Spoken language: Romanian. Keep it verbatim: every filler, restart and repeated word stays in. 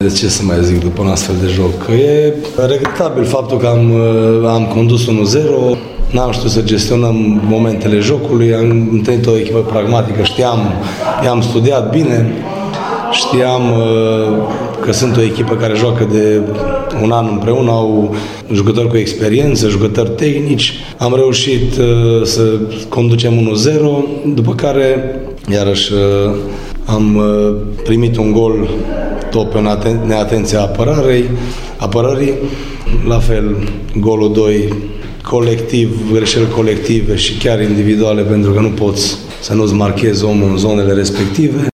ce să mai zic după un astfel de joc. E regretabil faptul că am, am condus unu zero, n-am știut să gestionăm momentele jocului, am întâlnit o echipă pragmatică, știam, i-am studiat bine, știam că sunt o echipă care joacă de un an împreună, au jucători cu experiență, jucători tehnici. Am reușit să conducem unu zero, după care, iarăși, am primit un gol tot pe o neatenție a apărării, apărării. La fel, golul doi, colectiv, greșeli colective și chiar individuale, pentru că nu poți să nu-ți marchezi omul în zonele respective.